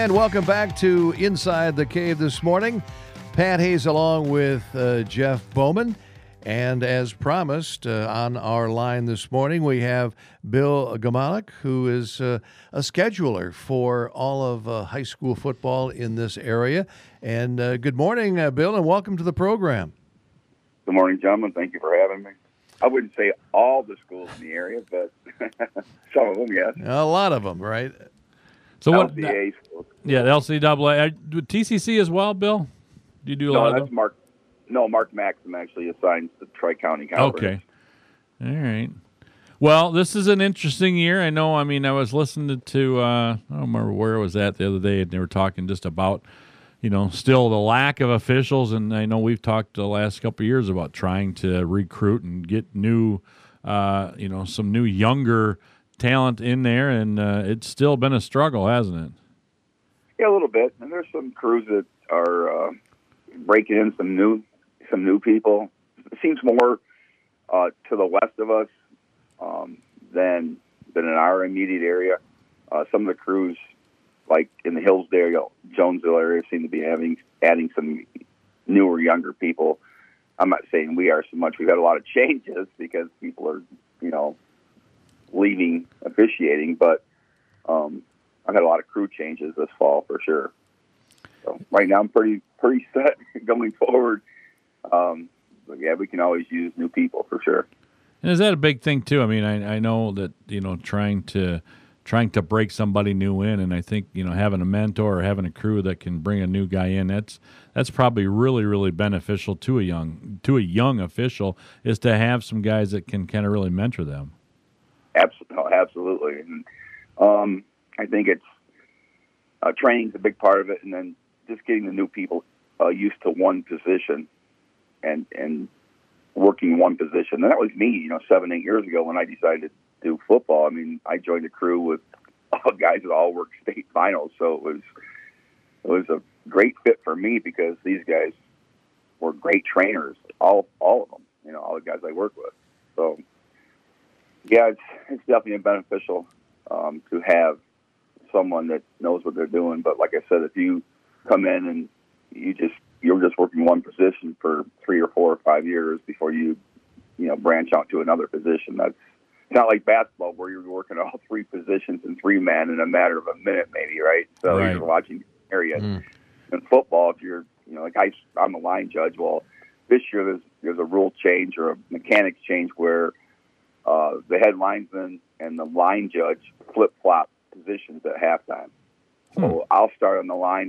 And welcome back to Inside the Cave this morning. Pat Hayes along with Jeff Bowman. And as promised, on our line this morning, we have Bill Gmalik, who is a scheduler for all of high school football in this area. And good morning, Bill, and welcome to the program. Good morning, gentlemen. Thank you for having me. I wouldn't say all the schools in the area, but some of them, yes. A lot of them, right? So what? LCA schools. Yeah, the LCAA. TCC as well, Bill? Do you do a lot No, of that's Mark. No, Mark Maxim actually assigns the Tri-County Conference. Okay. All right. Well, this is an interesting year. I know. I mean, I was listening to I don't remember where I was at the other day, and they were talking just about, still the lack of officials. And I know we've talked the last couple of years about trying to recruit and get new, some new younger talent in there, and it's still been a struggle, hasn't it? Yeah, a little bit. And there's some crews that are breaking in some new people. It seems more to the west of us than in our immediate area. Some of the crews, like in the Hillsdale, Jonesville area, seem to be adding some newer, younger people. I'm not saying we are so much. We've had a lot of changes because people are, leaving officiating, but I've had a lot of crew changes this fall for sure. So right now I'm pretty set going forward. But yeah, we can always use new people for sure. And is that a big thing too? I mean, I know that trying to break somebody new in, and I think having a mentor or having a crew that can bring a new guy in, that's probably really, really beneficial to a young official, is to have some guys that can kind of really mentor them. Absolutely. And I think it's training's a big part of it, and then just getting the new people used to one position and working one position. And that was me, 7-8 years ago when I decided to do football. I mean, I joined a crew with guys that all worked state finals, so it was a great fit for me because these guys were great trainers, all of them, all the guys I work with. So yeah, it's definitely beneficial to have someone that knows what they're doing. But like I said, if you come in and you're just working one position for 3 or 4 or 5 years before you branch out to another position, it's not like basketball where you're working all 3 positions and 3 men in a matter of a minute, maybe, right? So right. You're watching the area. In football, if you're like I'm a line judge. Well, this year there's a rule change or a mechanics change where the head linesman and the line judge flip-flop positions at halftime. So I'll start on the line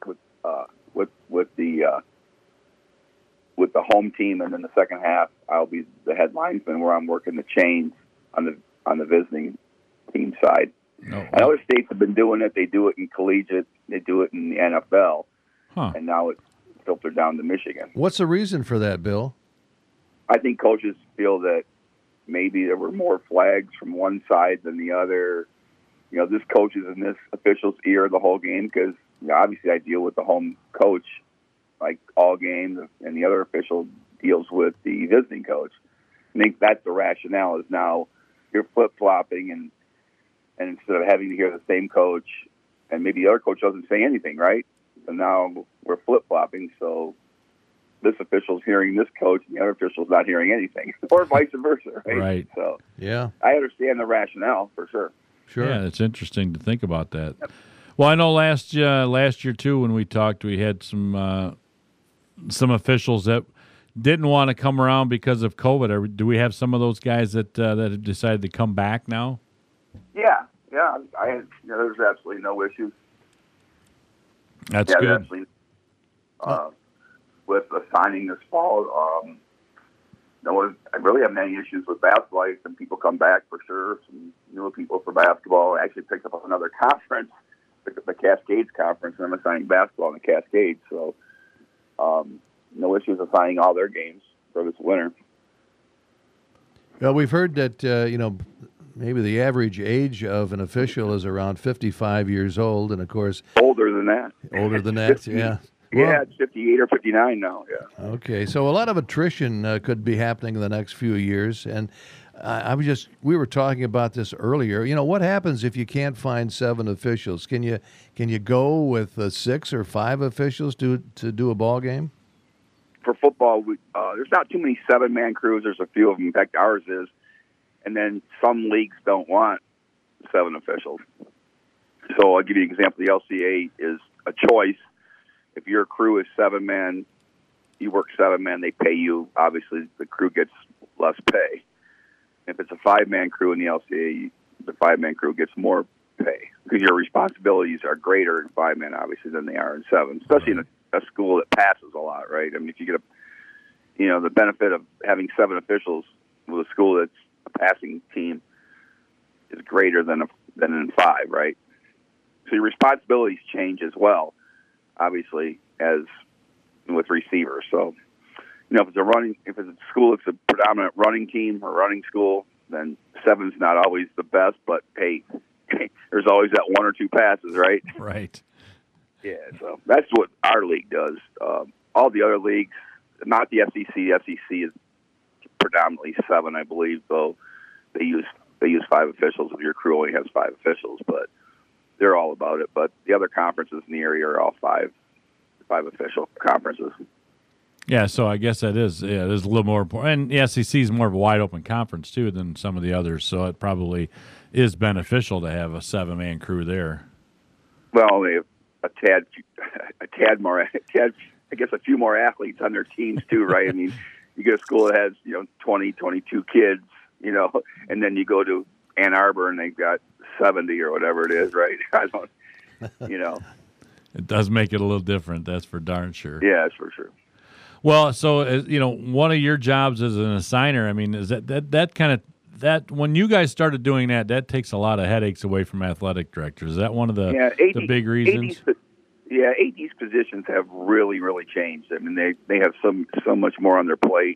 with the home team, and then the second half I'll be the head linesman where I'm working the chains on the visiting team side. And other states have been doing it. They do it in collegiate. They do it in the NFL. And now it's filtered down to Michigan. What's the reason for that, Bill? I think coaches feel that maybe there were more flags from one side than the other. This coach is in this official's ear the whole game because obviously I deal with the home coach like all games, and the other official deals with the visiting coach. I think that's the rationale, is now you're flip-flopping, and instead of having to hear the same coach, and maybe the other coach doesn't say anything, right? So now we're flip-flopping, so this official's hearing this coach, and the other official's not hearing anything, or vice versa, right? Right. So yeah, I understand the rationale for sure. Sure. Yeah, it's interesting to think about that. Well, I know last year too, when we talked, we had some officials that didn't want to come around because of COVID. Do we have some of those guys that have decided to come back now? Yeah. There's absolutely no issues. That's good. Absolutely. With assigning this fall, I really haven't any issues with basketball. Some people come back for sure. Some newer people for basketball. I actually picked up another conference, the Cascades Conference, and I'm assigning basketball in the Cascades. So no issues assigning all their games for this winter. Well, we've heard that, maybe the average age of an official is around 55 years old, and, of course... Older than that. Older than that, 50, yeah. Yeah, it's 58 or 59 now, yeah. Okay, so a lot of attrition could be happening in the next few years. And we were talking about this earlier. What happens if you can't find 7 officials? Can you go with 6 or 5 officials to do a ball game? For football, there's not too many 7-man crews. There's a few of them. In fact, ours is. And then some leagues don't want 7 officials. So I'll give you an example. The LCA is a choice. If your crew is 7-man, you work 7-man, they pay you. Obviously, the crew gets less pay. If it's a 5-man crew in the LCA, the 5-man crew gets more pay because your responsibilities are greater in 5-man, obviously, than they are in 7, especially in a school that passes a lot, right? I mean, if you get the benefit of having 7 officials with a school that's a passing team is greater than in 5, right? So your responsibilities change as well, obviously, as with receivers. So, if it's a school that's a predominant running team or running school, then 7's not always the best. But hey, there's always that 1 or 2 passes, right? Right. Yeah. So that's what our league does. All the other leagues, not the FCC. The FCC is predominantly 7, I believe. So they use 5 officials. If your crew only has 5 officials, but they're all about it. But the other conferences in the area are all 5 official conferences. Yeah, so I guess it is a little more important. And the SEC is more of a wide open conference too than some of the others, so it probably is beneficial to have a 7-man crew there. Well, they have a tad more. I guess a few more athletes on their teams too, right? I mean, you get a school that has 20, 22 kids, and then you go to Ann Arbor and they've got 70 or whatever it is, right? I don't, It does make it a little different. That's for darn sure. Yeah, that's for sure. Well, so one of your jobs as an assigner, I mean, is that kind of that when you guys started doing that takes a lot of headaches away from athletic directors. Is that one of the big reasons? AD's positions have really, really changed. I mean, they have so much more on their plate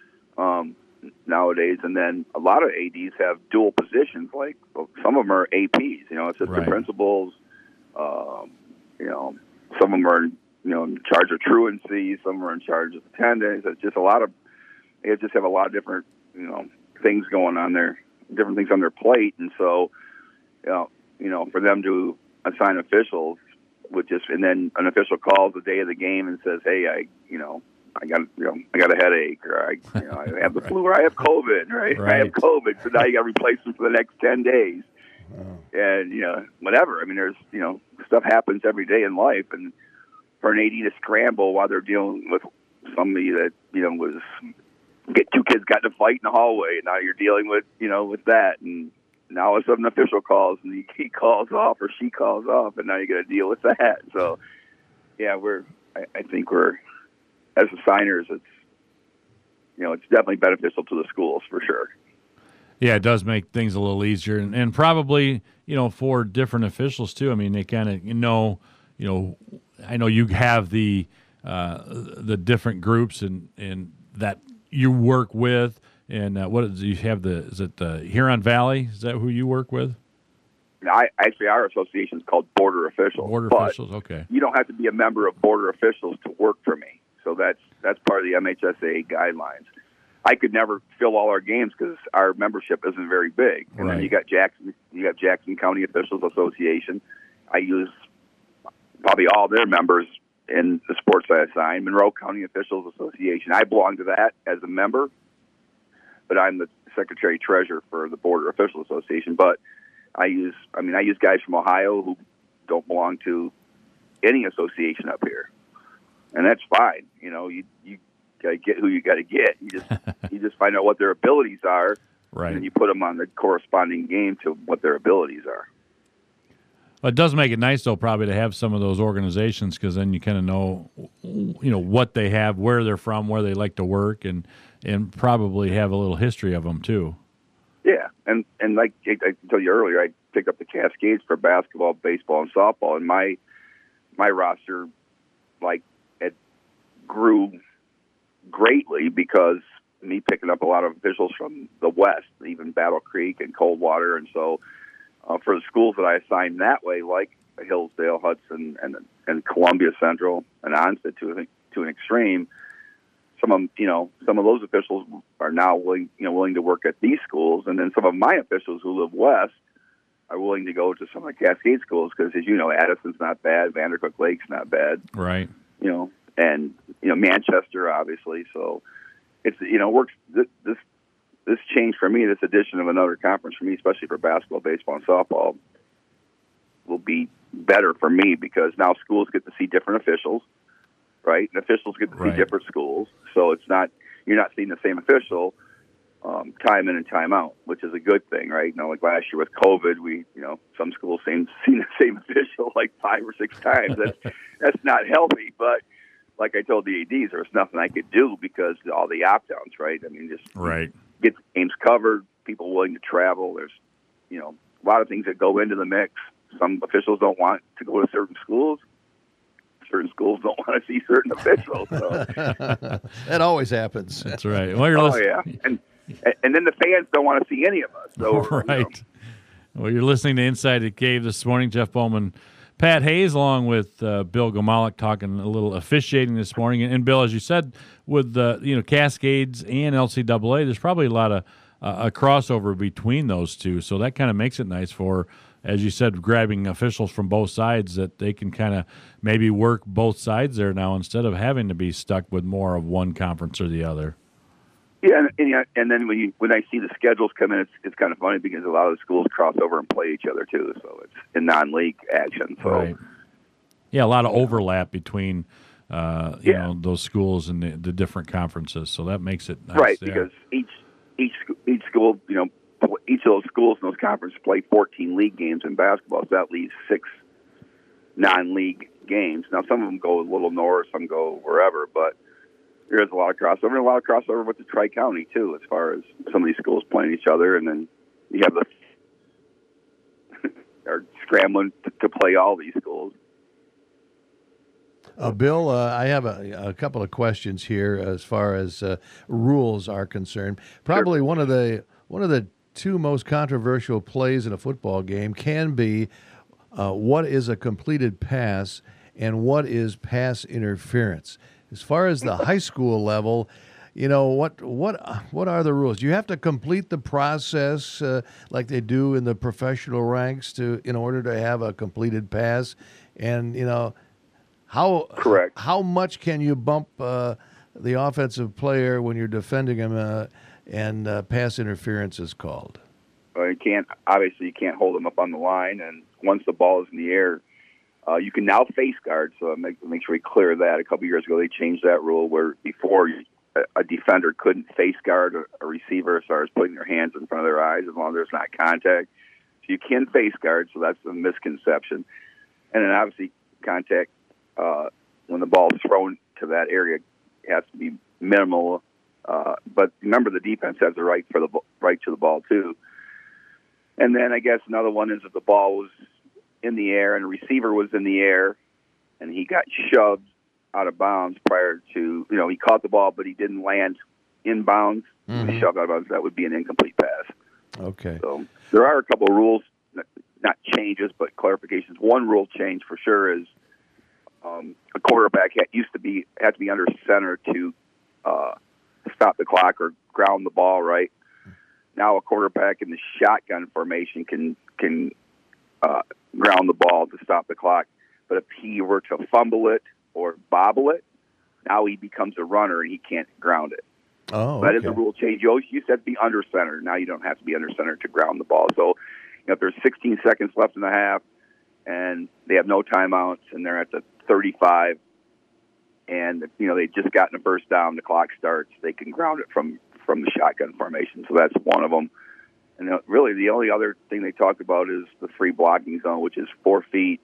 nowadays, and then a lot of ADs have dual positions. Like some of them are APs, assistant principals. Some of them are in charge of truancy. Some are in charge of attendance. It's just they just have a lot of different, things going on there, different things on their plate. And so, for them to assign officials and then an official calls the day of the game and says, hey, I got a headache, or I have the flu, or I have COVID, right? I have COVID. So now you got to replace them for the next 10 days. And, whatever. I mean, there's, stuff happens every day in life. And for an AD to scramble while they're dealing with somebody that, two kids got in a fight in the hallway, and now you're dealing with, with that. And now all of a sudden an official calls, and he calls off or she calls off, and now you got to deal with that. So, yeah, I think as assigners, it's definitely beneficial to the schools for sure. Yeah, it does make things a little easier, and probably for different officials too. I mean, they kind of I know you have the different groups and that you work with, and you have is it the Huron Valley? Is that who you work with? Our association is called Border Officials. Border Officials, okay. You don't have to be a member of Border Officials to work for me, so that's part of the MHSA guidelines. I could never fill all our games because our membership isn't very big. And then you got Jackson County Officials Association. I use probably all their members in the sports I assign. Monroe County Officials Association. I belong to that as a member, but I'm the secretary treasurer for the Border Officials Association. But I use guys from Ohio who don't belong to any association up here, and that's fine. You gotta get who you gotta get. You just find out what their abilities are, and then you put them on the corresponding game to what their abilities are. Well, it does make it nice though, probably to have some of those organizations, because then you kind of know, what they have, where they're from, where they like to work, and probably have a little history of them too. Yeah, and like I told you earlier, I picked up the Cascades for basketball, baseball, and softball, and my roster grew greatly because me picking up a lot of officials from the West, even Battle Creek and Coldwater, and so for the schools that I assigned that way, like Hillsdale, Hudson, and Columbia Central, and Onset to an extreme, some of those officials are now willing to work at these schools, and then some of my officials who live west are willing to go to some of the Cascade schools because, as you know, Addison's not bad, Vandercook Lake's not bad, right? And Manchester, obviously. So it's works. This change for me, this addition of another conference for me, especially for basketball, baseball, and softball, will be better for me because now schools get to see different officials, right? And officials get to see different schools. So you're not seeing the same official time in and time out, which is a good thing, right? Like last year with COVID, some schools seen the same official like 5 or 6 times. That's not healthy, but like I told the ADs, there was nothing I could do because of all the opt-outs, right? I mean, just get the games covered, people willing to travel. There's, a lot of things that go into the mix. Some officials don't want to go to certain schools. Certain schools don't want to see certain officials. So. That always happens. That's right. Well, yeah. And then the fans don't want to see any of us. So, right. Well, you're listening to Inside the Cave this morning. Jeff Bowman, Pat Hayes, along with Bill Gomalik, talking a little officiating this morning. And Bill, as you said, with Cascades and LCAA, there's probably a lot of a crossover between those two. So that kind of makes it nice for, as you said, grabbing officials from both sides that they can kind of maybe work both sides there now instead of having to be stuck with more of one conference or the other. Yeah, and then when I see the schedules come in, it's kind of funny because a lot of the schools cross over and play each other too. So it's in non-league action. So right. Yeah, a lot of overlap between those schools and the different conferences. So that makes it nice. Right, there. because each school, each of those schools in those conferences play 14 league games in basketball. So that leaves 6 non-league games. Now some of them go a little north, some go wherever, but there is a lot of crossover, and a lot of crossover with the Tri-County, too, as far as some of these schools playing each other. And then you have are scrambling to play all these schools. Bill, I have a couple of questions here as far as rules are concerned. Probably one of the 2 most controversial plays in a football game can be what is a completed pass and what is pass interference. As far as the high school level, what are the rules? Do you have to complete the process like they do in the professional ranks in order to have a completed pass? And how much can you bump the offensive player when you're defending him and pass interference is called? Well, you can't hold them up on the line, and once the ball is in the air, you can now face guard, so make sure we clear that. A couple years ago, they changed that rule where before a defender couldn't face guard a receiver as far as putting their hands in front of their eyes as long as there's not contact. So you can face guard, so that's a misconception. And then obviously contact when the ball is thrown to that area has to be minimal. But remember, the defense has the right to the ball too. And then I guess another one is if the ball was in the air and the receiver was in the air and he got shoved out of bounds prior to, he caught the ball, but he didn't land in bounds. He was shoved out of bounds. That would be an incomplete pass. Okay. So there are a couple of rules, not changes, but clarifications. One rule change for sure is a quarterback had to be under center to stop the clock or ground the ball, right? Now a quarterback in the shotgun formation can ground the ball to stop the clock. But if he were to fumble it or bobble it, now he becomes a runner and he can't ground it. Oh, That is a rule change. You always used to have to be under center. Now you don't have to be under center to ground the ball. So if there's 16 seconds left in the half and they have no timeouts and they're at the 35 and they just gotten a first down, the clock starts, they can ground it from the shotgun formation. So that's one of them. And really the only other thing they talk about is the free blocking zone, which is 4 feet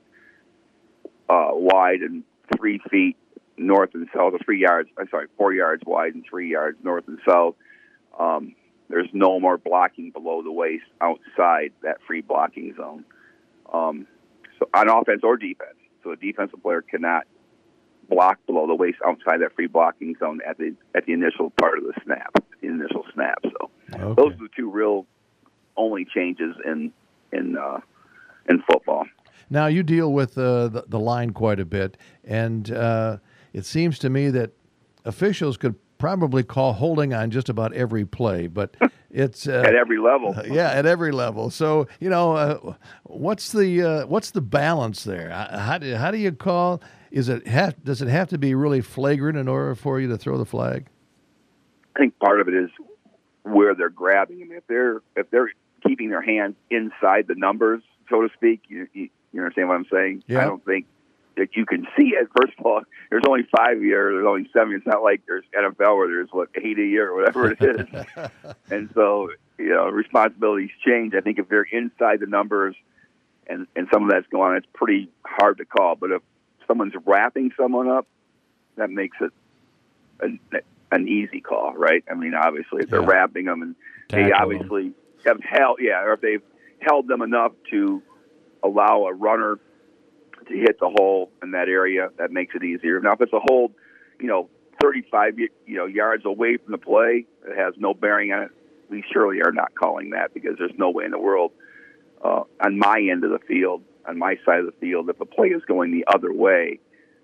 wide and 3 feet north and south, 4 yards wide and 3 yards north and south. There's no more blocking below the waist outside that free blocking zone. So on offense or defense. So a defensive player cannot block below the waist outside that free blocking zone at the initial part of the initial snap. So those are the 2 real only changes in football. Now you deal with the line quite a bit, and it seems to me that officials could probably call holding on just about every play, but it's at every level. Yeah, at every level. So what's the balance there? How do you call? Does it have to be really flagrant in order for you to throw the flag? I think part of it is where they're grabbing. I mean, if they're keeping their hands inside the numbers, so to speak, you understand what I'm saying? Yeah. I don't think that you can see it. First of all, there's only 5 years, there's only 7 years. It's not like there's NFL where there's 8 a year or whatever it is. And so, responsibilities change. I think if they're inside the numbers and some of that's going on, it's pretty hard to call. But if someone's wrapping someone up, that makes it an easy call, right? I mean, obviously, if they're wrapping them and they obviously have held, or if they've held them enough to allow a runner to hit the hole in that area, that makes it easier. Now, if it's a hold, 35 yards away from the play, it has no bearing on it. We surely are not calling that, because there's no way in the world on my end of the field, on my side of the field, if a play is going the other way,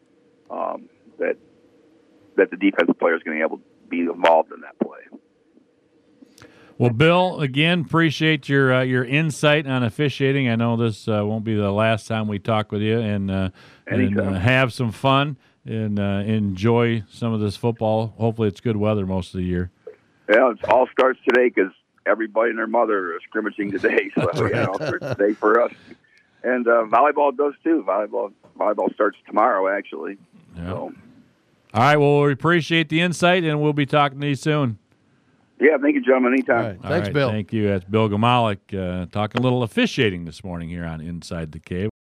that the defensive player is going to be able to be involved in that play. Well, Bill, again, appreciate your insight on officiating. I know this won't be the last time we talk with you, and have some fun and enjoy some of this football. Hopefully it's good weather most of the year. Yeah, it all starts today because everybody and their mother are scrimmaging today. So it all starts today for us. And volleyball does too. Volleyball starts tomorrow, actually. Yeah. So. All right, well, we appreciate the insight, and we'll be talking to you soon. Yeah, thank you, gentlemen. Anytime. All right. Thanks, Bill. Thank you. That's Bill Gomalik talking a little officiating this morning here on Inside the Cave.